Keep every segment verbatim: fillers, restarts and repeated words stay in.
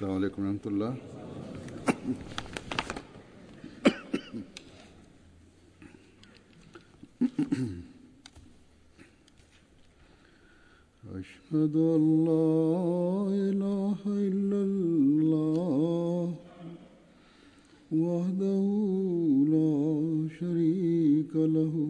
अस्सलाम वालेकुम रहमतुल्लाह। अशहदु अल्ला इलाहा इल्लल्लाह वहदहु ला शरीका लहू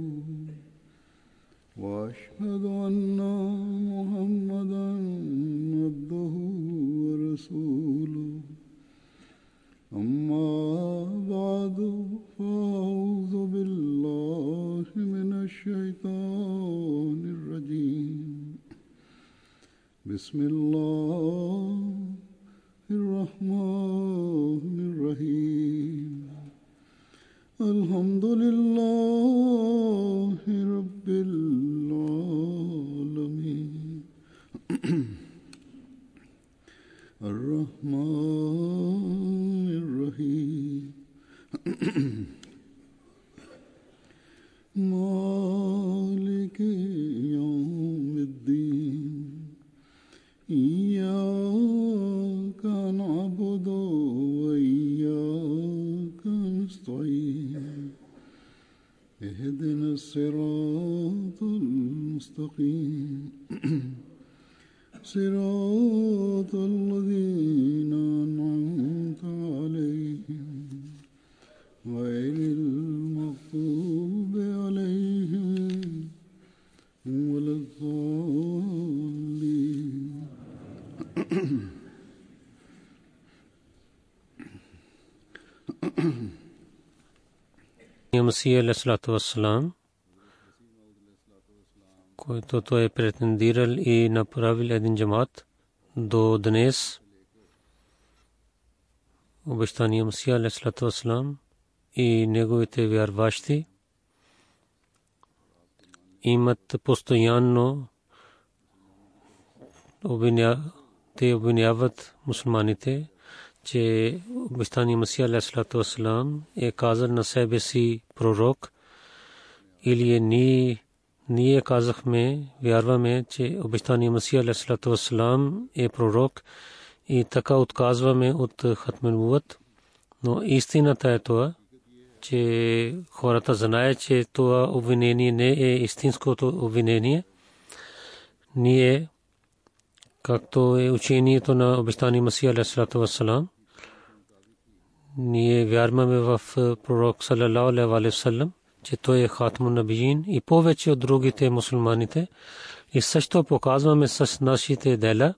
व अशहदु अन्ना मुहम्मदन अब्दुहु व रसूलुहु। अम्मा बअदु फ़अऊज़ु बिल्लाहि मिनश शैतानिर रजीम। बिस्मिल्लाहिर रहमानिर रहीम। अल्हम्दुलिल्लाहि रब्बिल आलमीन। अर्रहमानिर रहीम। मालिकि यौमिद्दीन। इय्याका नअबुदु व इय्याका नस्तईन। इहदिनस सिरातल मुस्तक़ीम। सिरातल लज़ीना अनअमत अलैहिम गैरिल मग़्दूबि अलैहिम वलद्दाल्लीन। Masihi alayhi salatu wassalam който той е претендирал и направил един джамат до днес. Обещания Масия алейхи салату вассалам и неговите вярващи имат постоянно те обвиняват мусулманите, че обещания Масия алейхи салату вассалам е казал на себе си пророк, или е ние Ние казахме, вярваме, че обещания Масия алейхи салату вассалам е пророк и така отказваме от хатмен нубуват. Но истината е това, че хората знаят, че това обвинение не е истинското обвинение. Ние, както е учението на обещания Масия алейхи салату вассалам, ние вярваме в пророк салалаху алейхи ва саллям, че той е хатмун набиин и повече от другите мусулманите, и също показваме с нашите дела,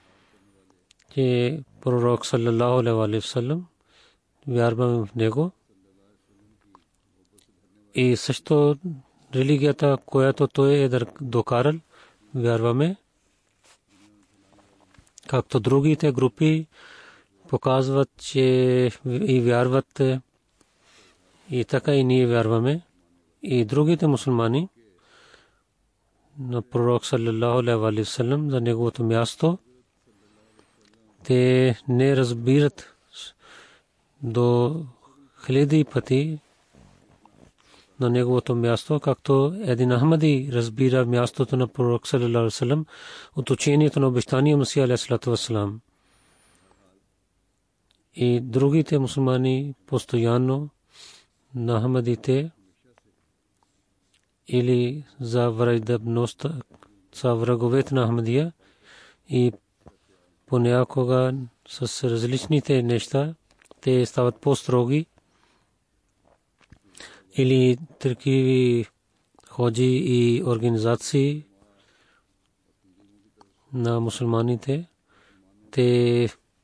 че пророк салалаху алейхи ва саллям вярваме в него. И също религията, която той е докарал, вярваме, както другите групи показват, че и вярват, и така и ние вярваме. И другите мусулмани на пророк салалаху алейхи ва саллям за неговото място, те не разбират до хиляди пъти на неговото място, както един Ахмади разбира мястото на пророк салалаху алейхи ва саллям от учението на обещания Масия алейхи салату вассалам. И другите мусулмани постоянно на Ахмадите или за враждебност са враговете на Ахмадия, и понякога с различните неща те стават по-строги, или такива ходжи и организации на мусулманите, те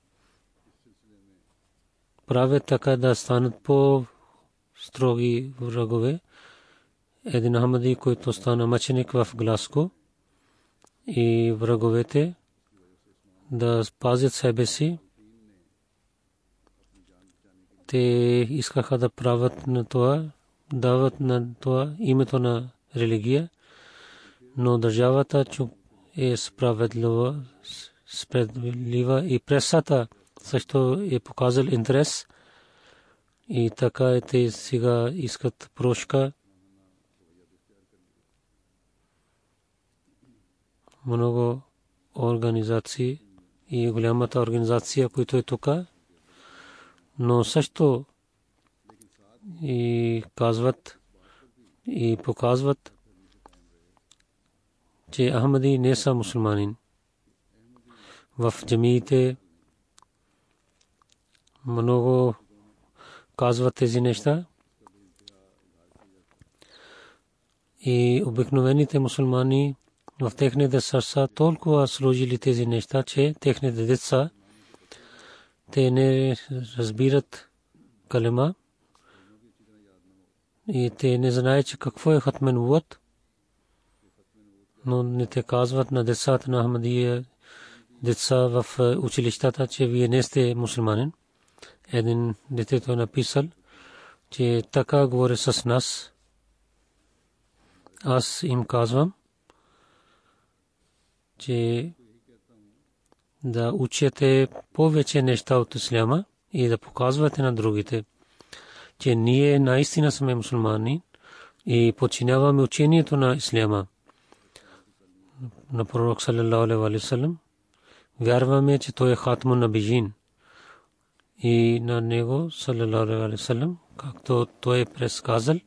правят така да станат по-строги врагове. Един Ахмади, който стана мъченик в Гласго, и враговете да спазят себе си, те искаха да правят на това, дават на това името на религия, но държавата е справедлива, справедлива и пресата също е показал интерес, и така те сега искат прошка. Много организации и голямата организация, която е тук, но също и казват и показват, че Ахмади не са мусулманин. В джамиите много казват тези неща и обикновените мусулмани в техните сърца толкова сложили тези неща, че техните деца те не разбират калема и те не знаят, че какво е хатмен нубуват, но не те казват на децата на Ахмадия, деца в училищата, че вие не сте мусулманин. Един детето е написал, че така говори с нас. Аз им казвам, че да учите повече неща от исляма и да показвате на другите, че ние наистина сме мусулмани и подчиняваме учението на исляма на пророк саллаллаху алейхи ва саллям. Вярваме, че той е хатмун набиин и на него саллаллаху алейхи ва саллям, както той е предсказал.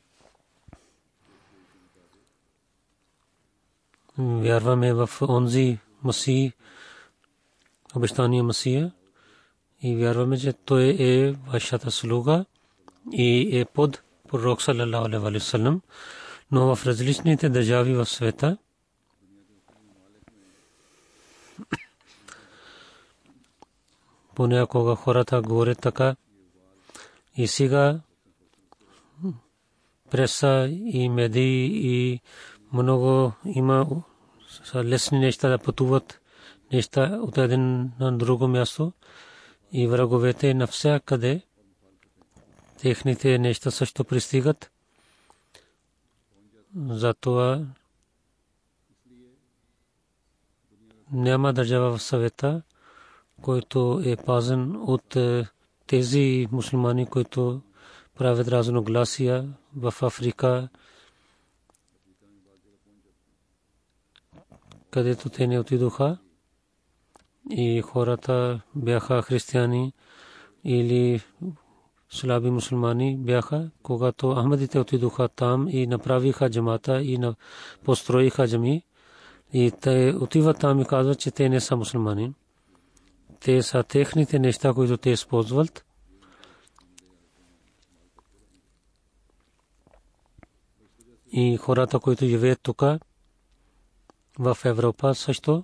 Вярваме в онзи Масих, обещания Масия, и вярваме, че той е вашата слуга и е под пророк саллаллаху алейхи ва саллям, но в различните държави в света понякога хората говорят така и сега преса и медии и много има лесни неща да пътуват неща от един на друго място и враговете навсякъде техните неща също пристигат. Затова няма държава в света, който е пазен от тези мусулмани, които правят разногласия в Африка, където те не отидоха и хората бяха християни или слаби мусулмани бяха, когато Ахмадите отидоха там и направиха джамата и построиха джами, и те отиват там и казват, че те не са мусулмани. Те са техните неща, които те използват. И хората, които живеят тук в Европа също,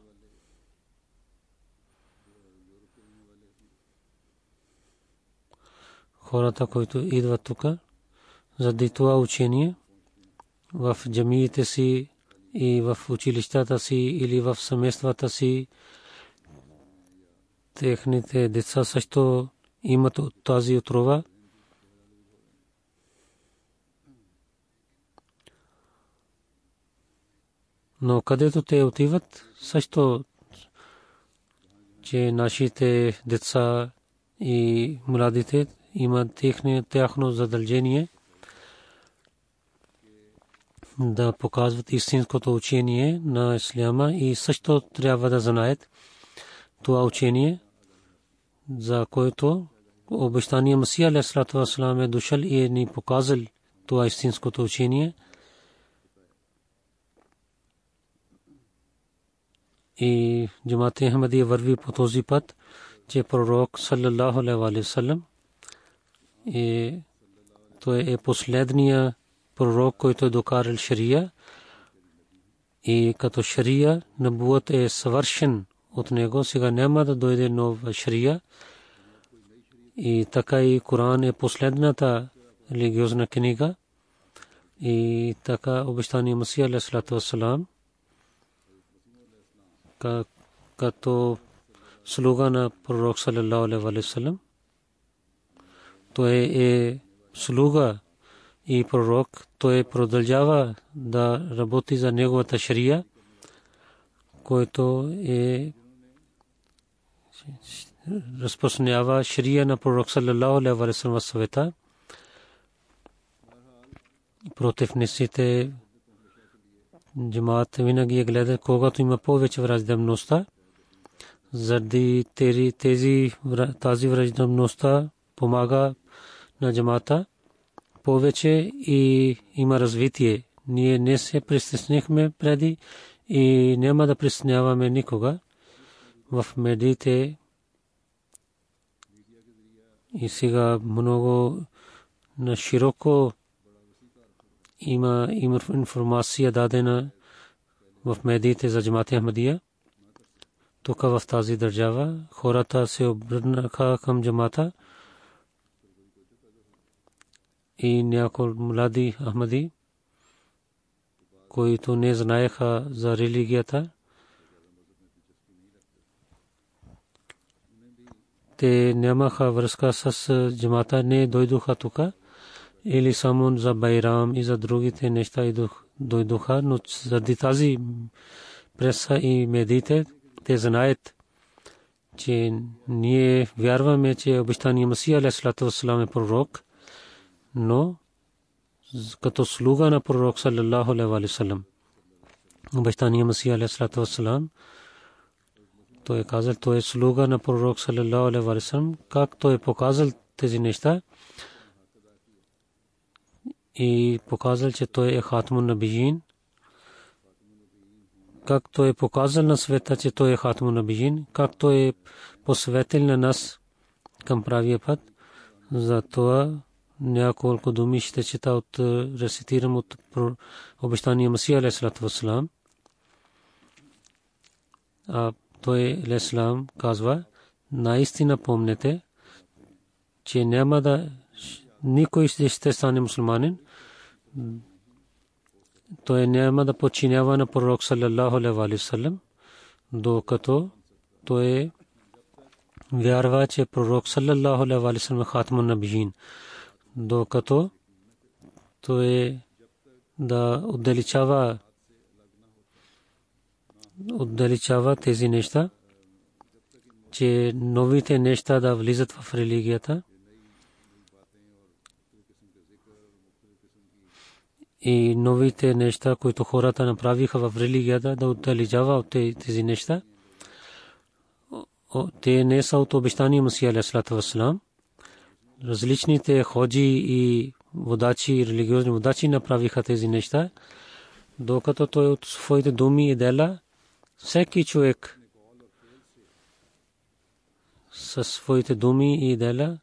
хората, които идват тук заради това учение в джамиите си и в училищата си или в семействата си, техните деца също имат тази отрова. Но където те отиват, също, че нашите деца и младите имат тяхно задължение да показват истинското учение на исляма и също трябва да знаят това учение, за което обещания Масия алейхиссалату ва салам е дошъл и е ни показал това истинското учение. И джамат Ахмадия върви по този път, че пророк саллаллаху алейхи ва саллям е той е последния пророк, който е докарал шария, и като шария набуът е съвършен от него, сега няма да дойде нова шария. И така и Коран е последната религиозна книга, и така обещания Масия алейхиссалату ва салам като слуга на пророк саллаллаху алейхи ва саллям, той е слуга и пророк, той продължава да работи за неговата шария, който е разпространява шария на пророк саллаллаху алейхи ва саллям в света. Против несите джамаат винаги гледа, когато има повече враждебността, заради тези тези тази враждебността помага на джамата повече и има развитие. Ние не се притеснихме преди и няма да притесняваме никога. В медиите и сега много на широко има информация дадена в медиите за джамат Ахмадия. Тук в тази държава хората се обърнаха към джамата и някои млади ахмади, които не знаеха за религията, те нямаха връзка с джамата, не дойдоха тук или само за Байрам и за другите неща дойдоха, но заради тази преса и медиите те знаят, че ние вярваме, че обещания Масия алейхиссалату вассалам е пророк, но като слуга на пророк саллаллаху алейхи ва саллям. Обещания Масия алейхиссалату вассалам, той е казал, той е слуга на пророк саллаллаху алейхи ва саллям, как той е показал тези неща и показал, че той е хатмун набиин, как той е показал на света, че той е хатмун набиин, как той е посветил на нас към правия път. Затова няколко думи ще чета от рецитирам от обещания Масия алейхиссалату вассалам. А той алейхиссалам казва, наистина помнете, че няма да никой ще стане мусулманин, той няма да подчинява на пророк саллаллаху алейхи ва саллям, докато той вярва, че пророк саллаллаху алейхи ва саллям е хатмун набиин, докато той да отдалечава отдалечава тези неща, че новите неща да влизат в религията и новите неща, които хората направиха в религията, да отдалечава от тези неща. Те не са от обещания Масия алейхиссалату вассалам. Различните ходжи и водачи, религиозни водачи направиха тези неща, докато той от своите думи и дела, всеки човек със своите думи и дела,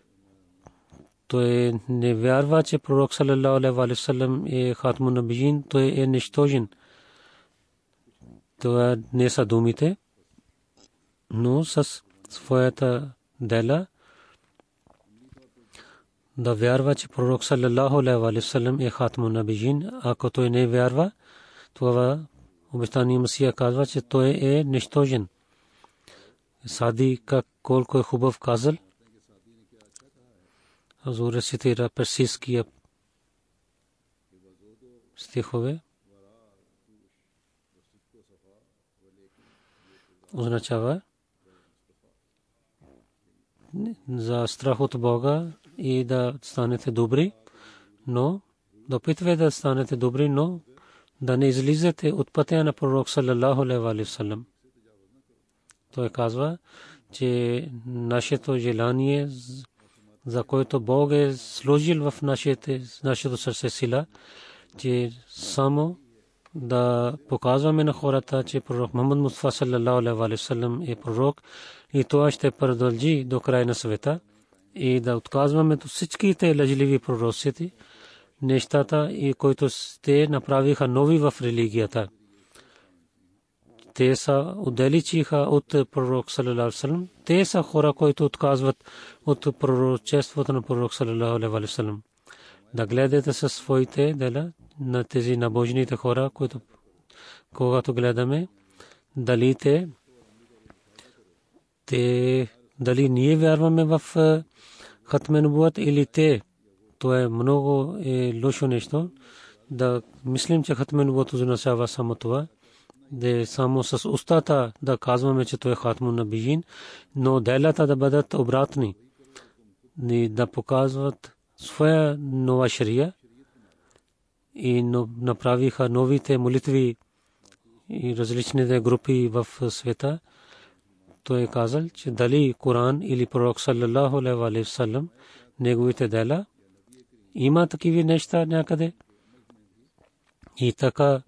той не вярва, че пророк саллаллаху алейхи ва саллям е хатмун набиин, той е нищожен. Това не са думите, но с своята дела да вярва, че пророк саллаллаху алейхи ва саллям е хатмун набиин. Ако той не вярва, това обещания Масия казва, че той е нищожен. Сади как колко е хубав казал. Хазур цитира персийския стихове. Означава за страх от Бога и да станете добри, но допитвайте да станете добри, но да не излизате от пътя на пророк саллаллаху алейхи ва саллям. Той казва, че нашето желание, за което Бог е сложил в нашето сърце сила, че само да показваме на хората, че пророк Мухаммад Мустафа саллаллаху алейхи ва саллям е пророк и това ще продължи до края на света, и да отказваме от всичките лъжливи пророци, нещата, и които те направиха нови в религията. Те са отдалечиха от пророк саллаллаху алейхи ва саллям. Те са хора, които отказват от пророчеството на пророк саллаллаху алейхи ва саллям. Да гледате със своите дела на тези набожните хора, които когато гледаме, дали те, те дали ние вярваме в хатме нубуат или те. То е много е лошо нещо да мислим, че хатме нубуат означава само това, да само с устата да казваме, че той е хатмун набиин, но делата да бъдат обратни, да показват своя нова шария и направиха новите молитви и различните групи в света. той е казал, че дали Коран или пророк саллаллаху алейхи ва саллям неговите дела, има такива неща някъде. И така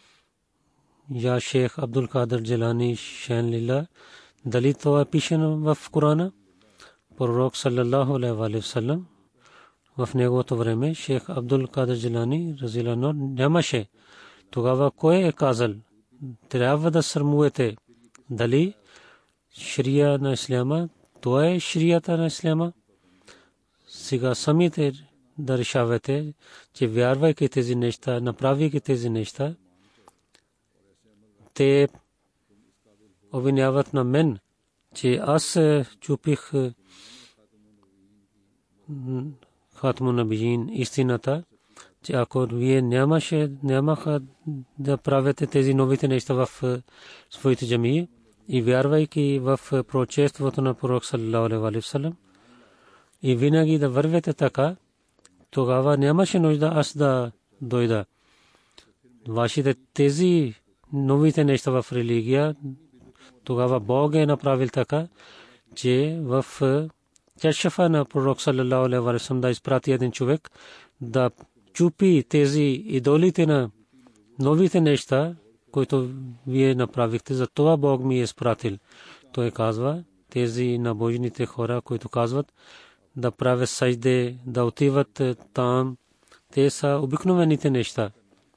я шейх Абдул Кадир Джилани шейн лилlah, дали това е пишено в Корана? Пророк саллаллаху алейхи ва саллям в неговото време шейх Абдул Кадир Джилани разилано нямаше. Тогава кой е казал, трябва да срамувате дали шрия на исляма, това е шрията на исляма. Сега самите да решавате, че вярвайки тези неща, направяйки тези неща, те обвиняват на мен, че аз чупих Хатмун набиин истината, че ако вие нямаше, нямаха да правите тези новите неща в своите джамии и вярвайки в пророчеството на пророк саллаллаху алейхи ва саллям и винаги да вървете така, тогава нямаше нужда аз да дойда. Вашите тези новите неща в религия, тогава Бог е направил така, че в кашфа на пророк саллаллаху алейхи ва саллям да изпрати един човек да чупи тези идолите на новите неща, които вие направихте. За това Бог ми е изпратил. Той казва, тези набожните хора, които казват да правят сажде, да отиват там, те са обикновените неща.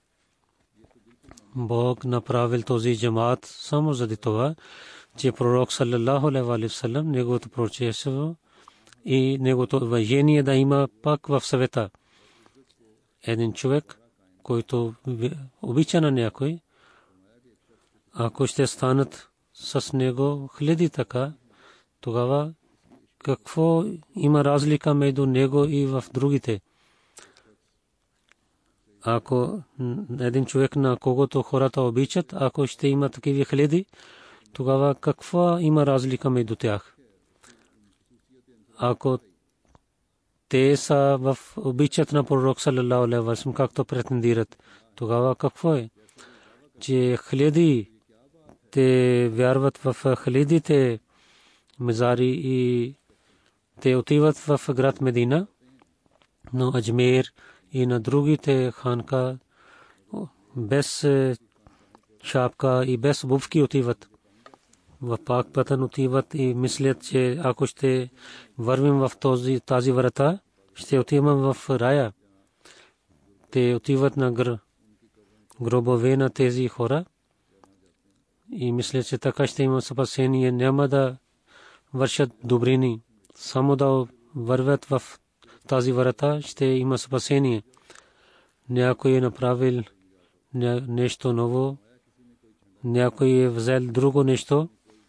Бог направил този джамаат само заради това, че пророк саллаллаху алейхи ва саллям неговото пророчество и неговото уважение да има пак в света. Един човек, който обича на някой, ако ще станат с него хиляди така, тогава какво има разлика между него и в другите? Ако един човек, на когото хората обичат, ако ще има такива хиляди, тогава какво има разлика между тях? Ако те са в обичат на пророк саллаллаху алейхи ва саллям, както претендират, тогава какво е? Че хиляди те вярват в хилядите мезари и те отиват в град Медина, но Аджмер и на другите ханка без шапка и без обувки отиват. В Пак Патан отиват и мислят, че ако ще вървим в този, тази врата, ще отивам в рая. Те отиват на гр... гробове на тези хора и мислят, че така ще има спасение, няма да вършат добрини. Само да вървят в тази врата, ще има спасение. Някой е направил нещо ново, някой е взел друго нещо,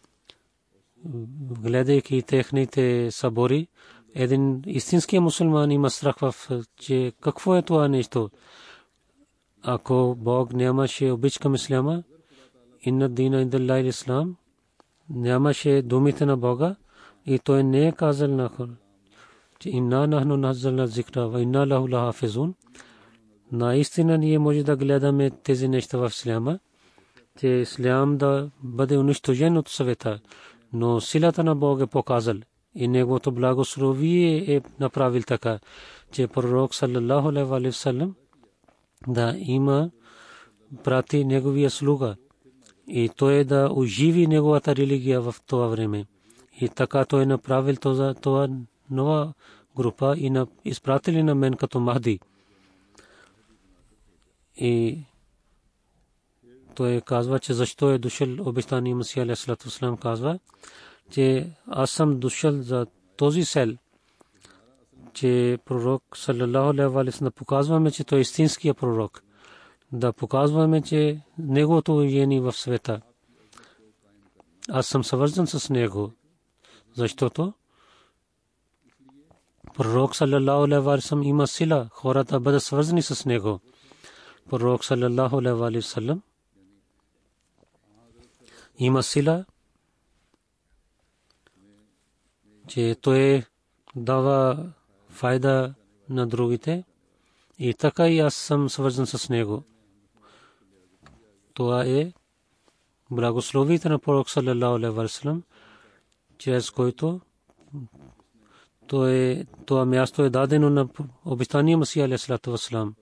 гледайки техните събори. Един истински мусулман има страх в, че какво е това нещо. Ако Бог нямаше обич към исляма, инна дина индаллахи ислам, нямаше думите на Бога и той не е казал на хора, че инна нахну назална зикра ва инна лаху лахафизун. Наистина ние може да гледаме тези неща в исляма, че ислям да бъде унищожен от света, но силата на Бог е показал и неговото благословие е направил така, че пророк саллаллаху алейхи ва саллям да има прати неговия слуга и той да оживи неговата религия в това време. И така той направил това, това нова група и на изпратили на мен като Махди. И той казва, че защо е дошъл обещания Месия алейхи салату ва салам, казва, че аз съм дошъл за този цел, че пророк саллаллаху алейхи ва саллям показваме, че той е истинския пророк, да показваме, че неговото влияние в света. Аз съм съвързан с него, защото пророк саллаллаху алейхи ва саллям има сила хората бъдат свързани с него. Пророк саллаллаху алейхи ва саллям има сила, че той дава файда на другите и така и аз съм свързан с него. Това е благословите на пророк саллаллаху алейхи ва саллям, чрез който то е това място е дадено на обещания Масия алейхиссалату вассалам,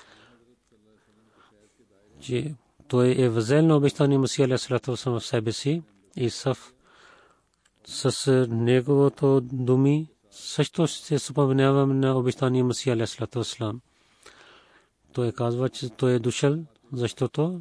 че той е възел на обещания Масия алейхиссалату вассалам в себе си и съв с неговото думи също се споменавам на обещания Масия алейхиссалату вассалам. Той казва, че той е дошъл, защото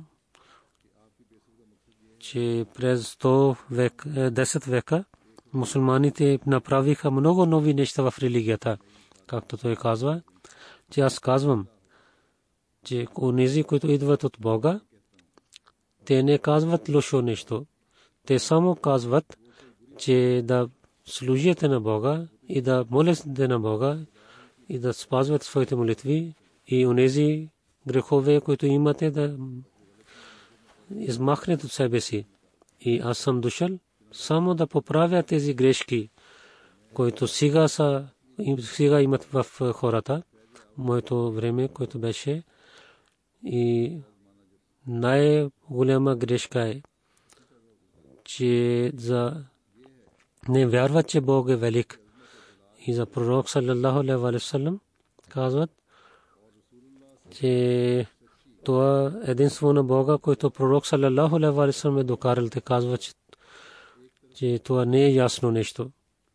че през сто век, десет века мусулманите направиха много нови неща в религията. Както той казва, че аз казвам, че онези, които идват от Бога, те не казват лошо нещо. Те само казват, че да служите на Бога и да молите на Бога и да спазват своите молитви и онези грехове, които имате, да измахнете от себе си. И аз съм дошъл само да поправя тези грешки, които сега са, сега имат в хората. Моето време, което беше, и най-голяма грешка е, че за не вярват, че Бог е велик. И за пророк саллаллаху алейхи ва саллям казват, че това единство на Бога, който пророк саллаллаху алейхи ва саллям е докарал, те казва, че, че това не е ясно нещо.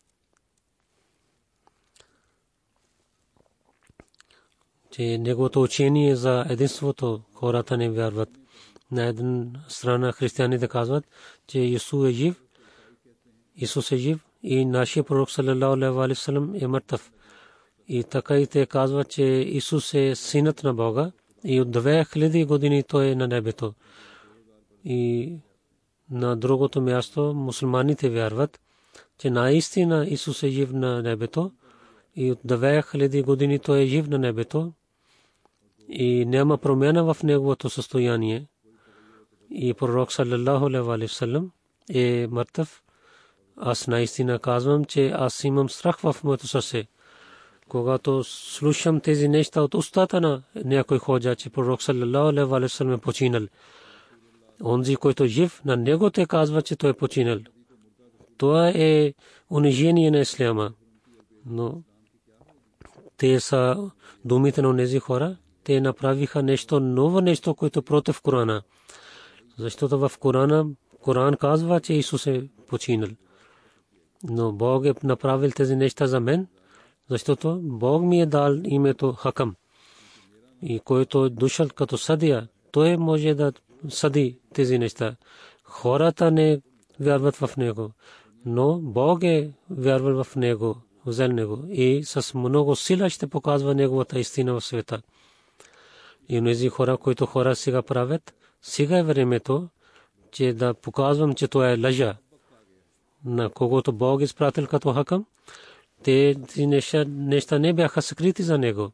Че неговото учение за единството хората не вярват. На една страна християните казват, че Исус е жив, Исус е жив и нашия пророк саллаллаху алейхи ва саллям е мъртъв. И така и те казват, че Исус е синът на Бога и от две хиляди години той е на небето. И на другото място мусулманите вярват, че наистина Исус е жив на небето и от две хиляди години той е жив на небето и няма промяна в неговото състояние. И пророк саллаллаху алейхи ва саллям е мъртъв. Аз наистина казвам, че аз имам страх в моето сърце. Когато слушам тези неща от устата на някой ходжа, че пророк саллаллаху алейхи ва саллям е починал. Онзи, който е жив, на него те казва, че той е починал. Това е унижение на исляма. Но те са думите на тези хора. Те направиха нещо ново, нещо, което против Корана. Защото в Корана, Коран казва, че Исус е починал. Но Бог е направил тези неща за мен, защото Бог ми е дал името Хакам. И който е дошъл като съдия, той може да съди тези неща. Хората не вярват в него, но Бог е вярвал в него, взел него и с много сила ще показва неговата истина в света. И онези хора, които хора сега правят, сега е времето, че да показвам, че това е лъжа. На когото Бог изпратил като Хакам, те неща, неща не бяха скрити за него.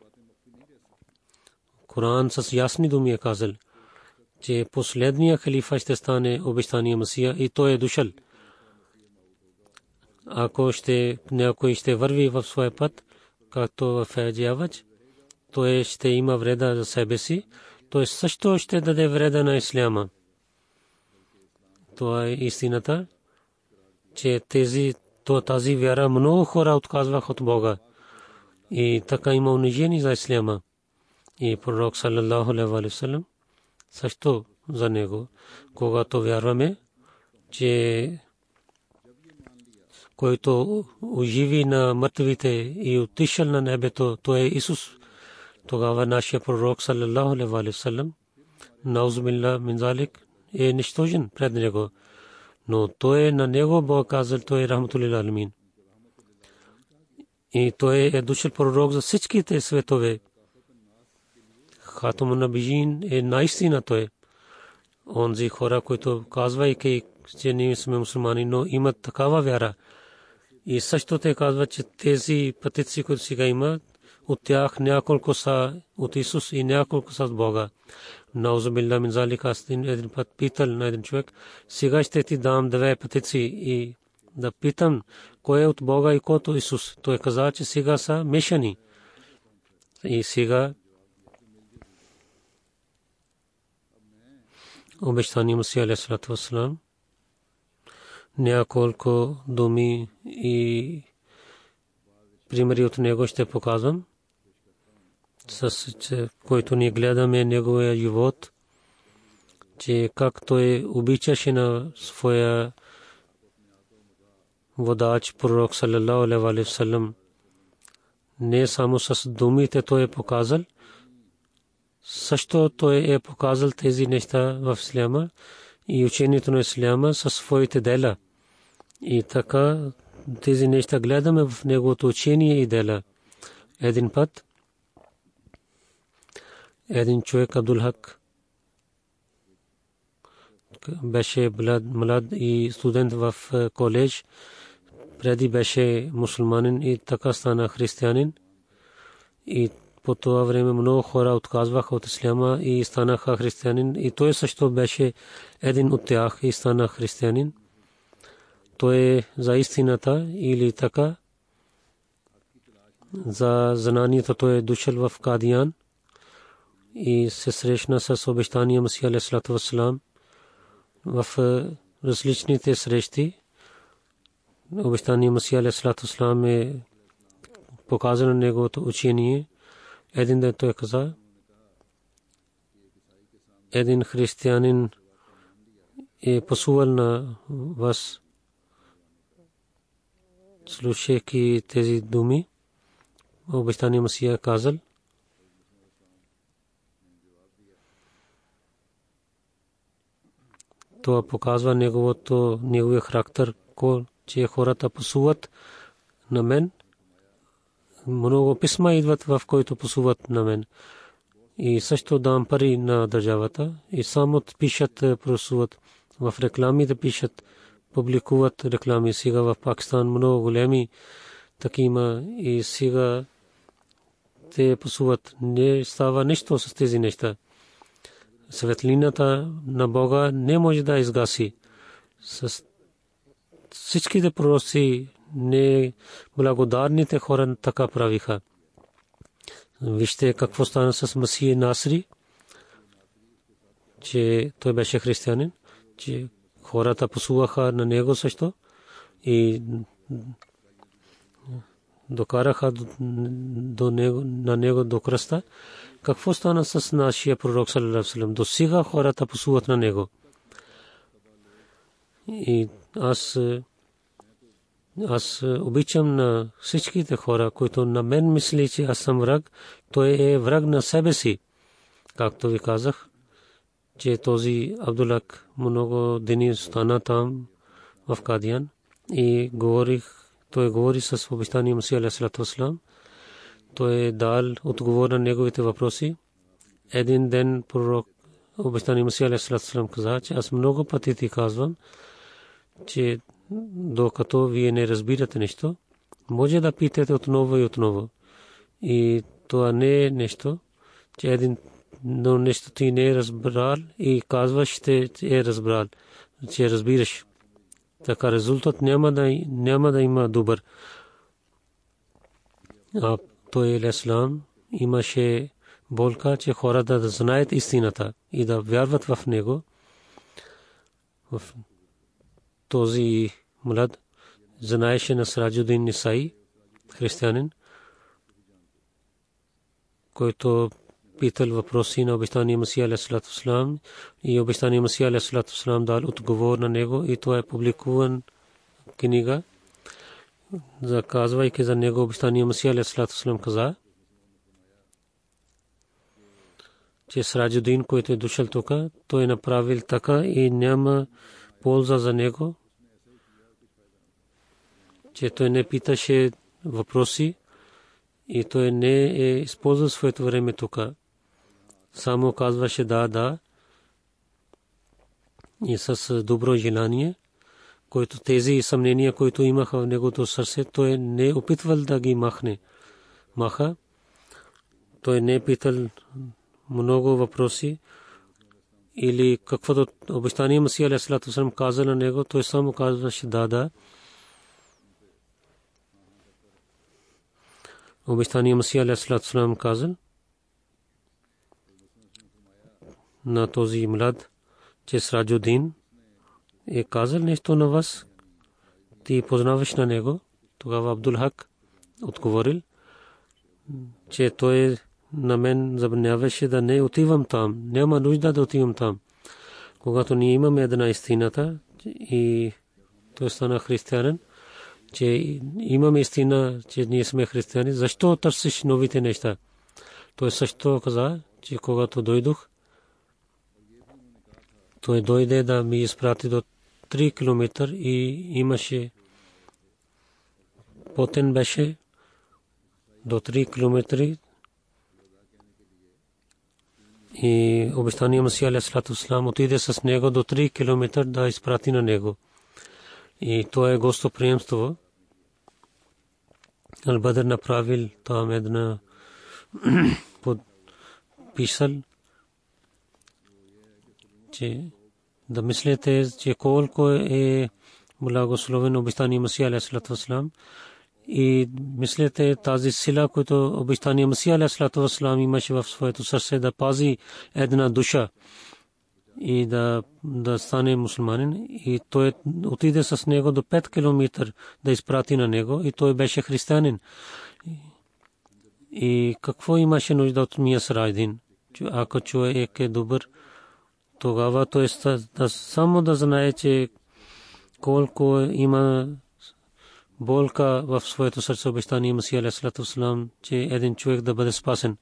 Коран с ясни думи е казал, че последния халифа ще стане обещания Масия и той е дошъл. Ако ще някой ще върви в своя път, както в Еджавач, той ще има вреда за себе си, той също ще даде вреда на исляма. Това е истината, че тези, то тази вяра много хора отказвах от Бога. И така има унижение за исляма. И пророк саллаллаху алейхи ва саллям също за него, когато вярваме, че който оживи на мъртвите и отишъл на небето, той е Исус. Тогава нашия пророк саллаллаху алейхи ва саллям, наузубилла мин залик, е нищожен пред него. Но той е на него Бог казал, той е рахматулил аламин. И той е дошъл пророк за всичките светове. Хатамун набиин е наистина той. Онзи хора, които казвайки, че ние сме мусулмани, но имат такава вяра. И също те казват, че тези пътици, които сега имат, от тях няколко са от Исус и няколко са от Бога. Наузубилла мин залик, аз един път питал на един човек, сега ще ти дам две пътици и да питам кой е от Бога и кой от Исус. Той каза, че сега са мешани. И сега обещания Масия алейхи салату ва салам, няколко думи и примери от него ще показвам, с който ние гледаме неговия живот, че как той обичаше на своя водач пророк саллаллаху алейхи ва саллям. Не само с думите той е показал, също той е показал тези неща в исляма и учението на исляма със своите дела. И така тези неща гледаме в неговото учение и дела. Един път един човек, Абдул Хак, беше млад и студент в колеж, преди беше мусулманин и така стана християнин. И по това време много хора отказваха от исляма и станаха християнин. И той също беше един от тях и стана християнин. Той е за истината или така. За знанието той е дошъл в Кадиян и се срещна с обещания Масия алейхи салам в различните срещи. Обещания Масия алейхи салам е показано неговото учение. Един ден той каза, един християнин е посувал на вас. Слушайки тези думи, обещания Масия казал, това показва неговото, неговия характер, че хората посуват на мен. Много писма идват, в които посуват на мен. И също дам пари на държавата. И само пишат, посуват. В рекламите пишат, публикуват реклами. Сега в Пакистан много големи такива и сега те посуват. Не става нищо с тези неща. Светлината на Бога не може да изгаси. С всичките пророци, не благодарните хора така правиха. Вижте какво стана с Масия Насри, че той беше християнин, че хората посуваха на него също и докараха до него, на него до кръста. Какво стана с нашия пророк саллаллаху алейхи ва саллям? До сега хората посуват на него. И аз Аз обичам на всичките хора, които на мен мисли, че аз съм враг, той е враг на себе си. Както ви казах, че този Абдулак много дни стана там в Кадиян и говорих, той говори с обещания Масия алейхи салам. Той е дал отговор на неговите въпроси. Един ден пророк обещания Масия алейхи салам каза, че аз много пъти ти казвам, че докато вие не разбирате нещо, може да питате отново и отново. И това не е нещо, че един но нещо ти не е разбрал и казваш, че е разбрал, че разбираш. Така резултат няма да, няма да има добър. А той алейхиссалам имаше болка, че хората да знаят истината и да вярват в него. В този млад знаеше на Сираджудин Нисаи, християнин, който питал въпроси на обещания Масия алейхи салам и обещания Масия алейхи салам дал отговор на него и това е публикуван книга, заказвайки за него обещания Масия алейхи салам каза, че Сираджудин, който е дошъл тук, той е направил така и няма полза за него, че той не питаше въпроси и той не е използвал своето време тук. Само казваше да, да и с добро желание, който тези съмнения, които имаха в негото сърце, той не опитвал да ги махне. Маха. Той не питал много въпроси или каквото обещание Масия алейхи салам каза на него, той само казваше да, да. Обещание Масия алейхи салам казал на този млад, че Сираджудин е казал нещо на вас, ти познаваш на него. Тогава Абдул Хак отговорил, че той на мен забраняваше да не отивам там. Няма нужда да отивам там. Когато ние имаме една истината и той стана християнин, че имаме истина, че ние сме християни, защо търсиш новите неща? Той също каза, че когато дойдох, той дойде да ми изпрати до три километра и имаше потен беше до три километри и обещания Масия алейхиссалату вассалам отиде с него до три километра да изпрати на него. И то е гостоприемство. Ал-Бадр направил там една подписал, че да мислите, че колко е благословен обещания Масия алейхиссалату вассалам и мислите тази сила, която обещания Масия алейхиссалату вассалам имаше в своето сърце да пази една душа и да, да стане мусулманин. И той отиде с него до пет километра да изпрати на него и той беше християнин. И какво имаше нужда от Мия Сарадин? Ако човек е добър, тогава той само да знае, че колко има болка в своето сърце обещание Масия алейхиссалату вассалам, че един човек да бъде спасен.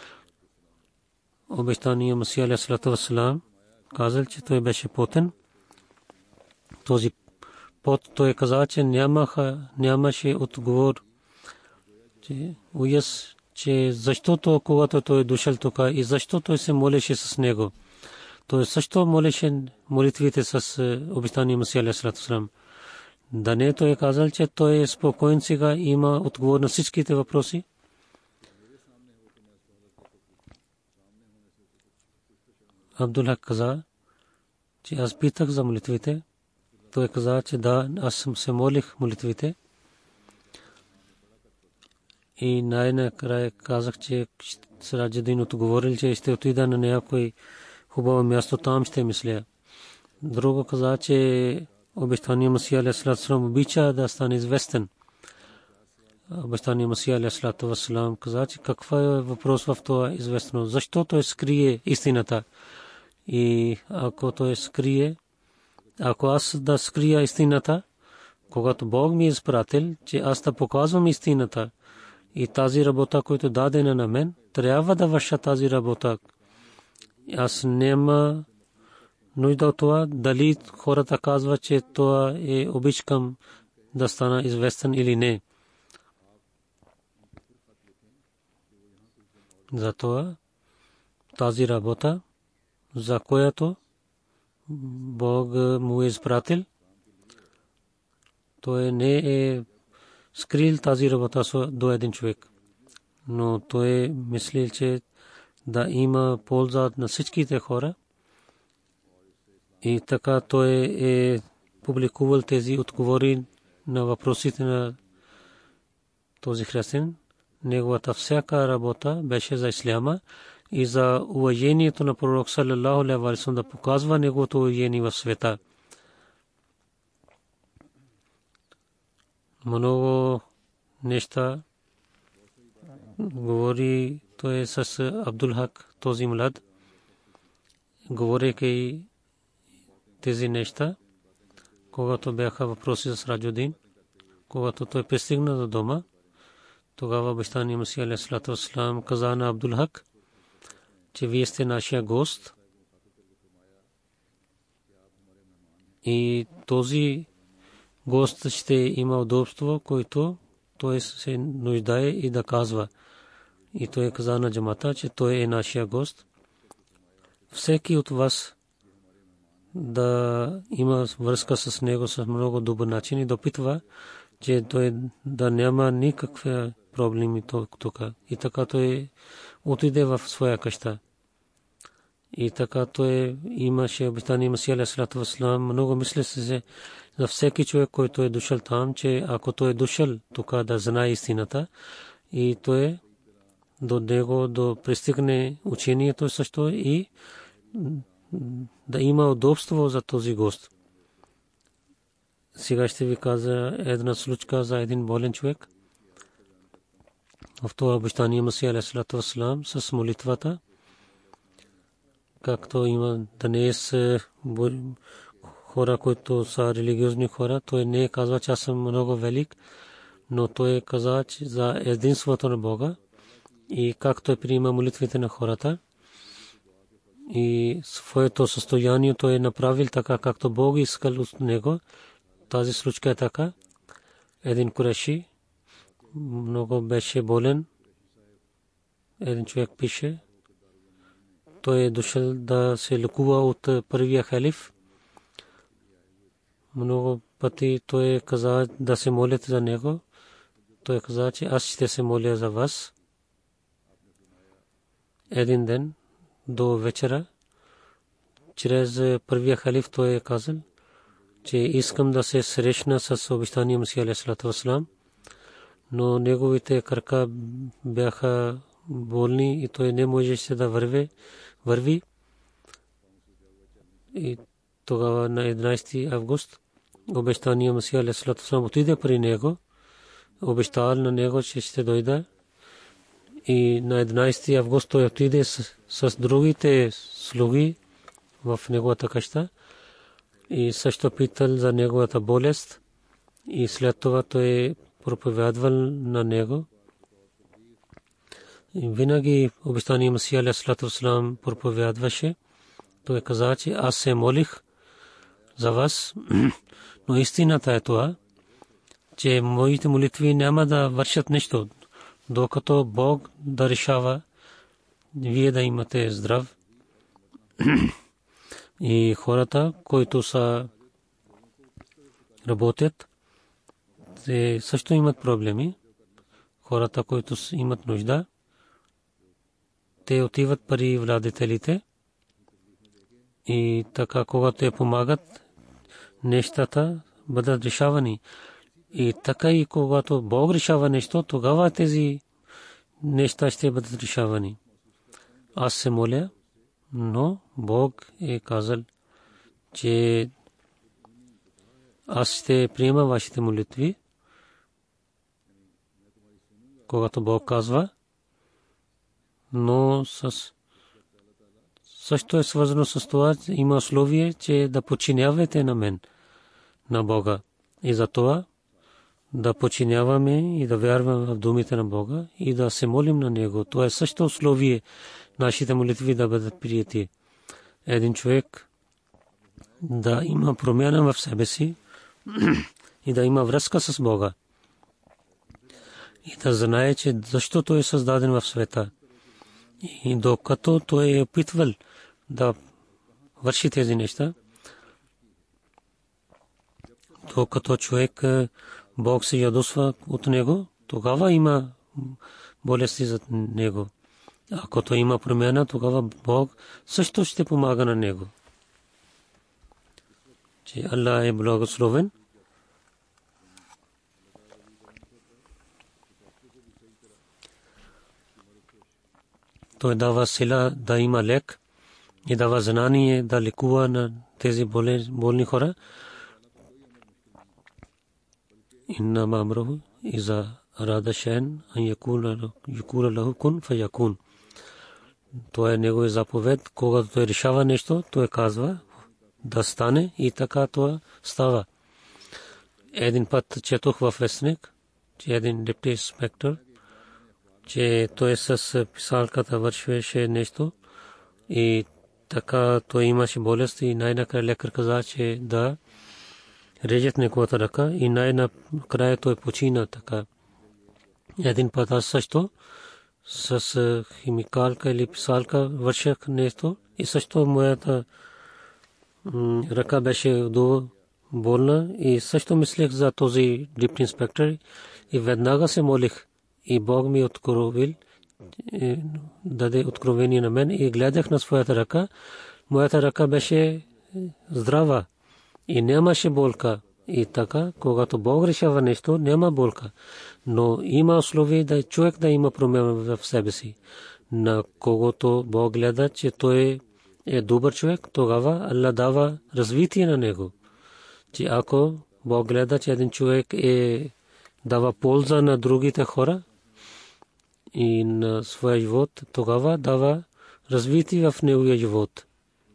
Обещание Масия алейхиссалату вассалам казал, че той беше потен. Този пот той каза, че нямаха, нямаше отговор, че уяс, че защото когато той е дошъл тук и защо той се молеше с него. Той също молеше молитвите с обещание Масия алейхиссалату вассалам. Да не той е казал, че той е спокоен сега, има отговор на всичките въпроси. Абдул Хак каза, че аз питах за молитвите. Той каза, че да, аз съм се молих молитвите. И най-накрая казах, че Сираджудин отговорил, че ще отида на някой хубаво място, там ще мисля. Друго каза, че обещания Масия алейхиссалату вассалам обича да стане известен. Обещания Масия алейхиссалату вассалам каза, че каква е въпрос в това известно? Защо той скрие истината? И ако той скрие, ако аз да скрия истината, когато Бог ми е изпратил, че аз да показвам истината и тази работа, която дадена на мен, трябва да върша тази работа. Аз няма нужда от това, дали хората казват, че това е обичкам да стана известен или не. Затова тази работа, за която Бог му е изпратил, той не е скрил тази работа до един човек. Но той мислил, че да има полза на всичките хора. И така той е публикувал тези отговори на въпросите на този християн. Неговата всяка работа беше за исляма и за уважението на пророк саллалаху алейхи ва саллям, да показва неговото уважение в света. Много неща говори той с Абдул Хак, този млад, говорейки тези неща, когато бяха въпроси за Сираджудин, когато той пристигна до дома, тогава обещания Масия алейхиссалату вассалам каза на Абдул Хак, че вие сте нашия гост и този гост ще има удобство, което той се нуждае и да казва. И той каза на джамата, че той е нашия гост. Всеки от вас да има връзка с него с много добър начин и допитва, че той да няма никакви проблеми тук. И така той отиде в своя къща. И така той имаше обещание Масия алейхиссалату вассалам. Много мисли се за всеки човек, който е дошъл там, че ако той е дошъл тук да знае истината и той до него да пристигне учението също и да има удобство за този гост. Сега ще ви кажа една случка за един болен човек. В това обещание Масия алейхиссалату вассалам с молитвата, както има днес хора, които са религиозни хора, той не казва, че аз съм много велик, но той каза, че за единството на Бога и как той приема молитвите на хората и своето състояние той е направил така, както Бог искал от него. Тази случка е така. Един куреши много беше болен. Един човек пише, той е дошъл да се лекува от първия халиф. Много пъти той каза да се молят за него. Той каза, че аз ще се моля за вас. Един ден до вечера, чрез първия халиф той е казал, че искам да се срещна с обещания Масия алейхиссалату вассалам, но неговите крака бяха болни и той не можеше да върви. върви. И тогава на единайсети август обещания Масия алейхиссалату вассалам отиде при него, обещал на него, че ще дойде. И на единайсети август той отиде с, с другите слуги в неговата къща и също питал за неговата болест и след това той проповядвал на него. И винаги обещания Масия алейхиссалату вассалам проповядваше. Той каза, че аз се молих за вас, но истината е това, че моите молитви няма да вършат нещо, докато Бог да решава вие да имате здрав. И хората, които са работят, те също имат проблеми. Хората, които имат нужда, те отиват при владетелите и така, когато те помагат, нещата бъдат решавани. И така и когато Бог решава нещо, тогава тези неща ще бъдат решавани. Аз се моля, но Бог е казал, че аз ще приема вашите молитви. Когато Бог казва, но с също е свързано с това, има условие, че да подчинявате на мен, на Бога. И за това да подчиняваме и да вярваме в думите на Бога и да се молим на Него. Това е също условие нашите молитви да бъдат приети. Един човек да има промяна в себе си и да има връзка с Бога. И да знае, че защо той е създаден в света. И докато той е опитвал да върши тези неща, докато човек Бог се ядосва от него, тогава има болести за него. Ако той има промяна, тогава Бог също ще помага на него. Че Аллах е благословен. Той дава сила да има лек и дава знание да лекува на тези болни хора. Иннама амруху иза арада шайън ан якула лаху кун фаякун. Това е неговия заповед. Когато той решава нещо, той казва да стане и така това става. Един път четох във вестник, че един депти инспектор, че той с писалката вършеше нещо и така той имаше болест и най-накрая лекар каза, че да режат неговата ръка и най-накрая той почина така. Един път аз също с химикалка или писалка вършах нещо и също моята ръка беше болна и също мислех за този депти инспектор и веднага се молих и Бог ми откровил, даде откровение на мен и гледах на своята ръка. Моята ръка беше здрава и нямаше болка. И така, когато Бог решава нещо, няма болка. Но има условие да човек да има промяна в себе си. На когото Бог гледа, че той е добър човек, тогава Аллах дава развитие на него. Че ако Бог гледа, че един човек е дава полза на другите хора и на своя живот, тогава дава развитие в неговия живот.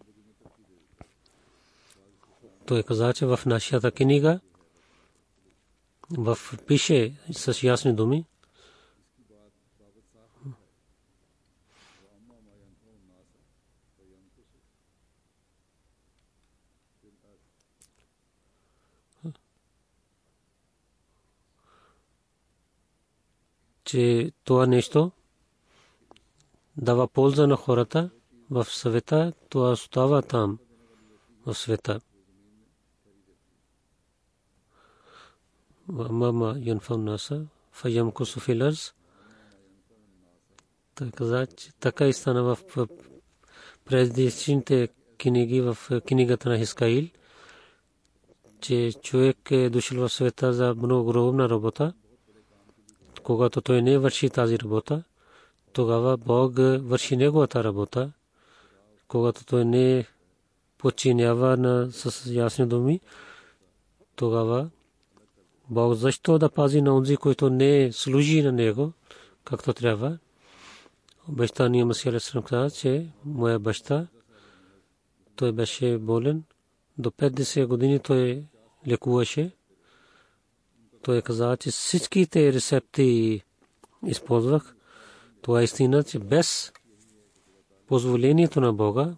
Той каза, че в нашата книга в пише с ясни думи, че това нещо дава полза на хората в света, това остава там в света. Мама юнфам наса фаям кософилърс. Така и стана в предишните книги, в книгата на Хискаил, че човек е дошъл в света за много гробна работа. Когато той не върши тази работа, тогава Бог върши неговата работа. Когато той не подчинява на с ясни думи, тогава Бог защо да пази на онзи, който не служи на него, както трябва. Обещания Масия алейхиссалам каза, че моя баща, той беше болен. До петдесет години той лекуваше. Той каза, че всичките рецепти използвах. Това е истина, че без позволението на Бога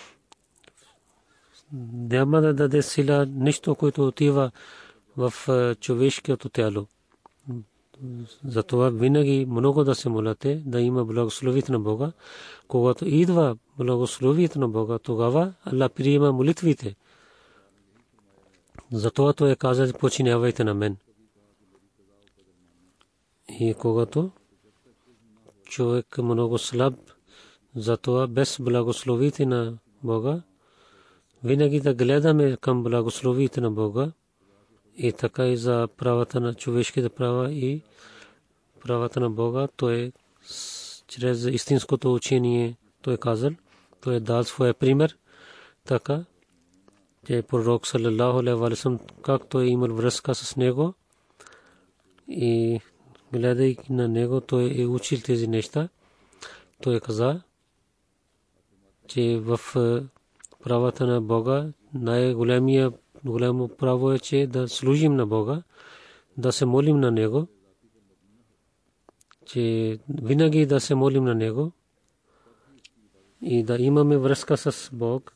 няма да даде сила нищо, което отива в човешкото тяло. Затова винаги много да се молите, да има благословите на Бога. Когато идва благословите на Бога, тогава Аллах приема молитвите. Затова той каза, починявайте на мен. И когато човек е много слаб, затова без благословите на Бога, винаги да гледаме към благословите на Бога. И така и за правата на човешките права и правата на Бога, той чрез истинското учение, той казал, той е дал своя пример, така, че пророк саллаллаху алейхи ва саллям, както е имал връзка с него и гледайки на него, той е учил тези неща. Той каза, че в правата на Бога най-големия голямо право е, че да служим на Бога, да се молим на Него, че винаги да се молим на Него и да имаме връзка с Бог.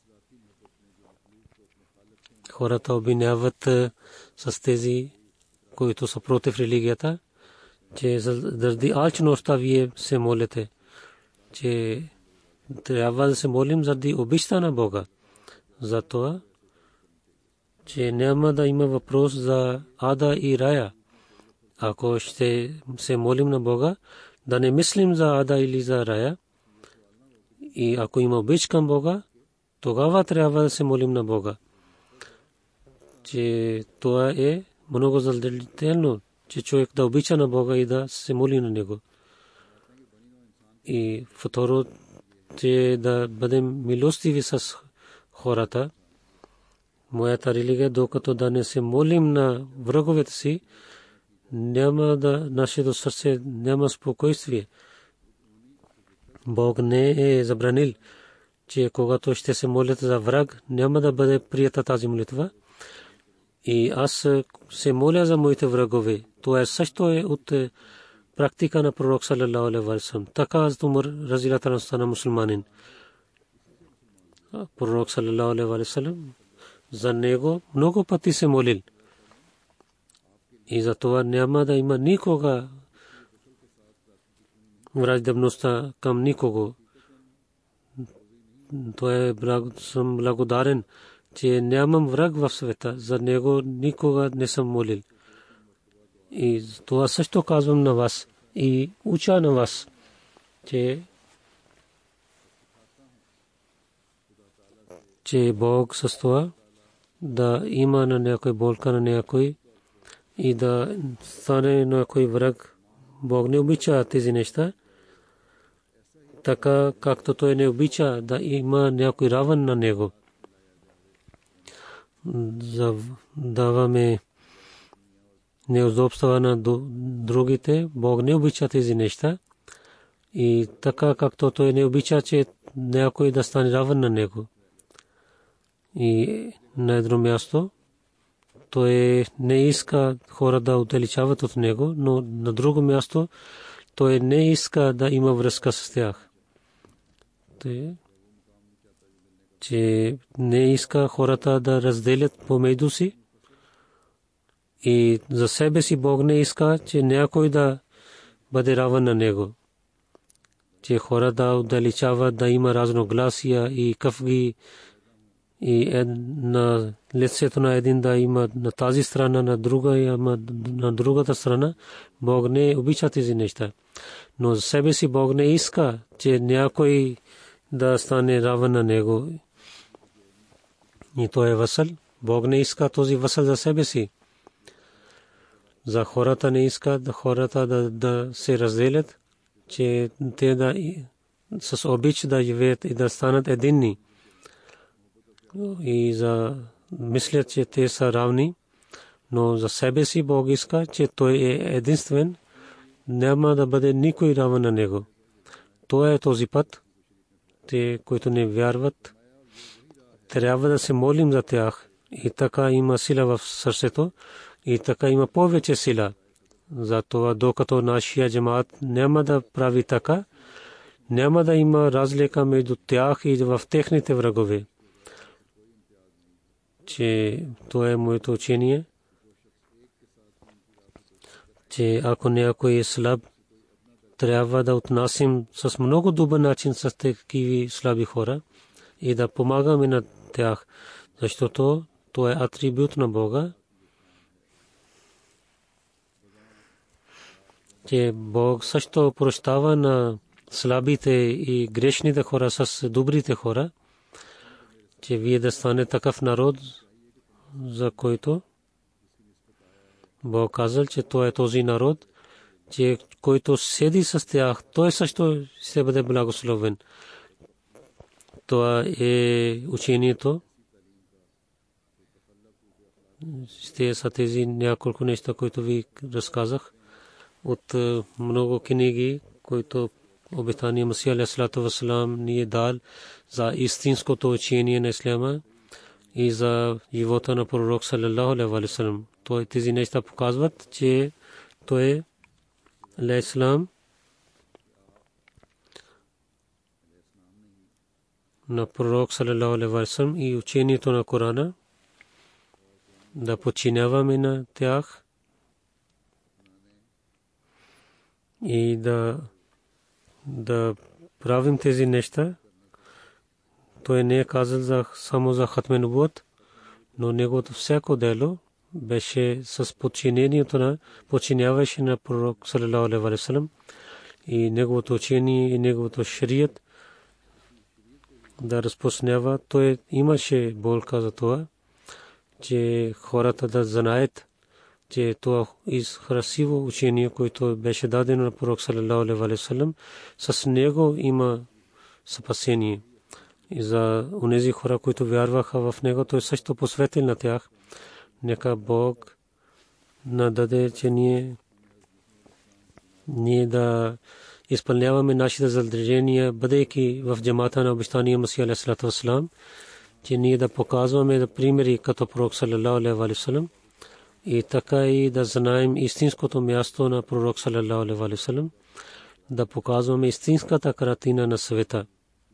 Хората обвиняват с тези, които са против религията, че заради алчността вие се молите, че трябва да се молим заради обичта на Бога. Затова че няма да има въпрос за ада и рая. Ако ще се молим на Бога, да не мислим за ада или за рая. И ако има обич към Бога, тогава трябва да се молим на Бога. Че това е много задължително, че човек да обича на Бога и да се моли на Него. И второ, че да бъдем милостиви с хората. Моята религия, докато да не се молим на враговете си, няма да нашето сърце няма спокойствие. Бог не е забранил, че когато ще се молите за враг, няма да бъде прията тази молитва. И аз се моля за моите врагове. Това също е от практика на пророк саллаллаху алейхи ва саллям. Така Хазрат Умар разияллаху анху стана мусулманин. Пророк саллаллаху алейхи ва саллям за него много пъти се молил. И за това няма да има никога враждебността към никого. Той е съм благодарен, че нямам враг в света. За него никога не съм молил. И това също казвам на вас и уча на вас, че че Бог с това да има на някой болка на някой и да стане някой враг. Бог не обича тези неща. Така както той не обича да има някой равен на него. Даваме неудобства на другите. Бог не обича тези неща. И така както той не обича, че някой да стане равен на него. И на едно място той не иска хора да отдалечават от него, но на друго място той не иска да има връзка с тях. Той, че не иска хората да разделят помежду си. И за себе си Бог не иска, че някой да бъде равен на него. Че хора да отдалечават, да има разногласия и къвги и на лицето на един да има на тази страна, на друга и на другата страна. Бог не обича тези неща. Но за себе си Бог не иска, че някой да стане равен на него. И то е възъл. Бог не иска този възъл за себе си. За хората не иска да хората да, да се разделят, че те да с обич да живеят и да станат единни. И за мислят, че те са равни, но за себе си Бог иска, че той е единствен, няма да бъде никой равен на него. Това е този път. Те, които не вярват, трябва да се молим за тях. И така има сила в сърцето, и така има повече сила. Затова докато нашия джамаат няма да прави така, няма да има разлика между тях и в техните врагове. Че това е моето учение, че ако някой е слаб, трябва да отнасим с много добър начин с такива слаби хора и да помагаме на тях, защото това е атрибут на Бога, че Бог също прощава на слабите и грешните хора с добрите хора, че вие да стане такъв народ, за който Бог казал, че това е този народ, че който седи с тях, той също ще бъде благословен. Това е учението. Те са тези няколко неща, които ви разказах от много книги, които обетания Масия алейхи салату ва салам ни е дал за истинското учение на исляма и за живота на пророк салалаху алейхи ва салам. Той тези неща показват, че той алейхи салам на пророк салалаху алейхи ва салам и учението на Корана да подчиняваме на тях и да да правим тези неща. Той не е казал за, само за хатме нубуат, но неговото всяко дело беше с подчинението на подчиняваше на пророк салалаху алейхи ва салам и неговото учение и неговото шариат да разпространява. Той имаше болка за това, че хората да знаят, че това е красиво учение, което беше дадено на пророк салалаху алейхи ва салам, с него има спасение. И за онези хора, които вярваха в него, той също посветил на тях. Нека Бог нададе, че ние, ние да изпълняваме нашите задължения, бъдейки в джамата на обещания Масия алейхи салату ва салам, че ние да показваме да примери като пророк салалаху алейхи ва салам и така и да знаем истинското място на пророк салалаху алейхи ва салам, да показваме истинската картина на света.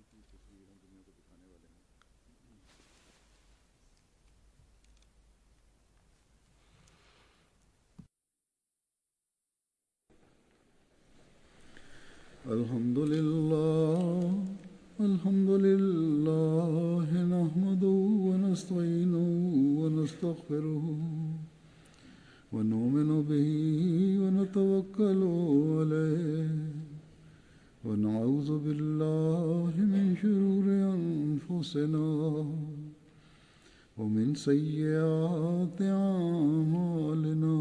Alhamdulillah, alhamdulillah, nahmaduhu wa nasta'inuhu wa nastaghfiruhu wa nu'minu bihi wa natawakkalu alayhi wa na'udhu billahi min shururi anfusina wa min sayyiati a'malina.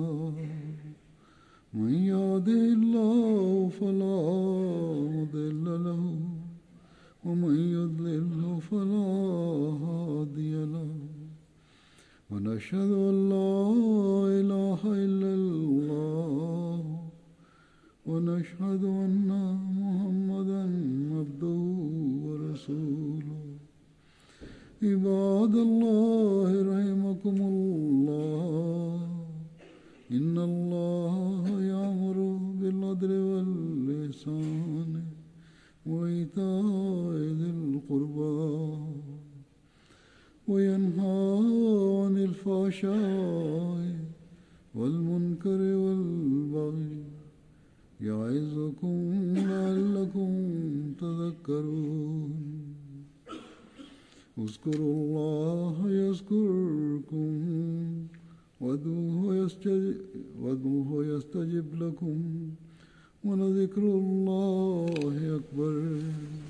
من يهده الله فلا مضل له ومن يضلل فلا هادي له ونشهد أن لا إله إلا الله ونشهد أن محمدا عبده ورسوله عباد الله رحمكم الله إن الله يأمر بالعدل والإحسان وإيتاء ذي القربى وينهى عن الفحشاء والمنكر والبغي يعظكم لعلكم تذكرون اذكروا الله يذكركم وادعوه يستجب, وادعوه يستجب لكم ولذكر الله أكبر.